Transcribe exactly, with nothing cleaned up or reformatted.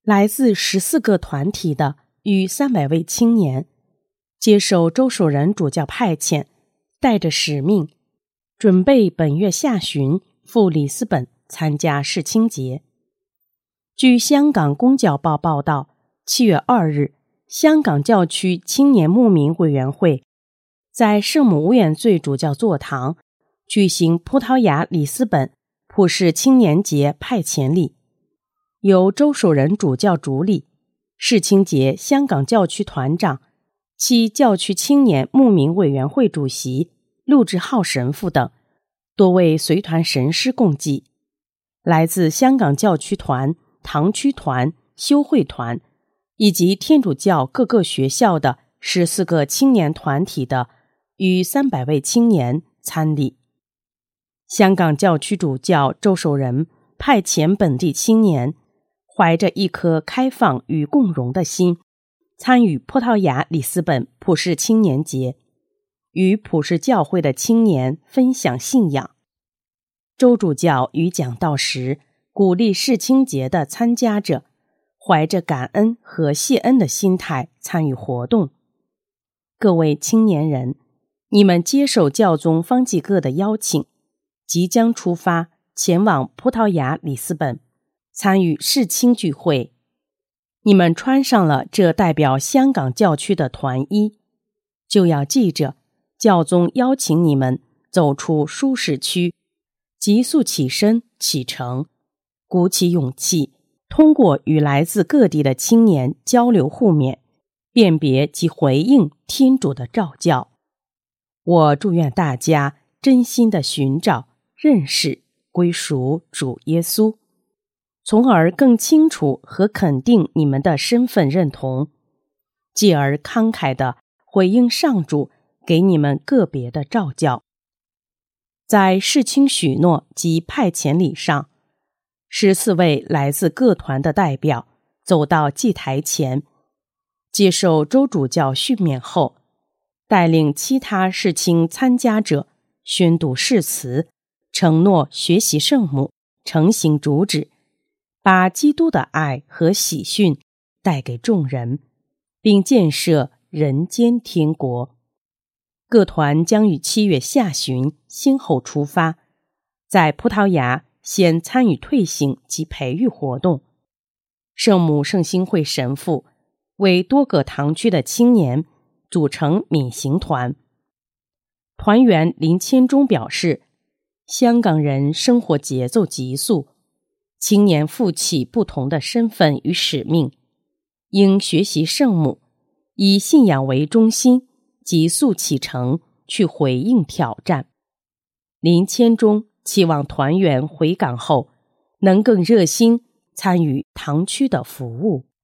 来自十四个团体的逾三百位青年，接受周守仁主教派遣，带着使命，准备本月下旬赴里斯本参加世青节。据香港公教报报道，七月二日，香港教区青年牧民委员会在圣母无原罪主教座堂举行葡萄牙里斯本普世青年节派遣礼，由周守仁主教主理，世青节香港教区团长、其教区青年牧民委员会主席陆志浩神父等多位随团神师共祭。来自香港教区团、堂区团、修会团以及天主教各个学校的十四个青年团体的逾三百位青年参礼。香港教区主教周守仁派遣本地青年，怀着一颗开放与共融的心，参与葡萄牙里斯本普世青年节，与普世教会的青年分享信仰。周主教于讲道时，鼓励世青节的参加者怀着感恩和谢恩的心态参与活动。各位青年人，你们接受教宗方济各的邀请，即将出发前往葡萄牙里斯本参与世青聚会。你们穿上了这代表香港教区的团衣，就要记着教宗邀请你们走出舒适区，急速起身启程，鼓起勇气，通过与来自各地的青年交流互勉，辨别及回应天主的召叫。我祝愿大家真心地寻找、认识、归属主耶稣，从而更清楚和肯定你们的身份认同，继而慷慨地回应上主给你们个别的召叫。在世青许诺及派遣礼上，十四位来自各团的代表走到祭台前，接受周主教训勉后，带领其他世青参加者宣读誓词，承诺学习圣母，承行主旨，把基督的爱和喜讯带给众人，并建设人间天国。各团将于七月下旬先后出发，在葡萄牙先参与退省及培育活动。圣母圣心会神父为多个堂区的青年组成闵行团。团员林谦忠表示，香港人生活节奏急速，青年负起不同的身份与使命，应学习圣母，以信仰为中心，急速启程去回应挑战。林谦忠期望团员回港后能更热心参与堂区的服务。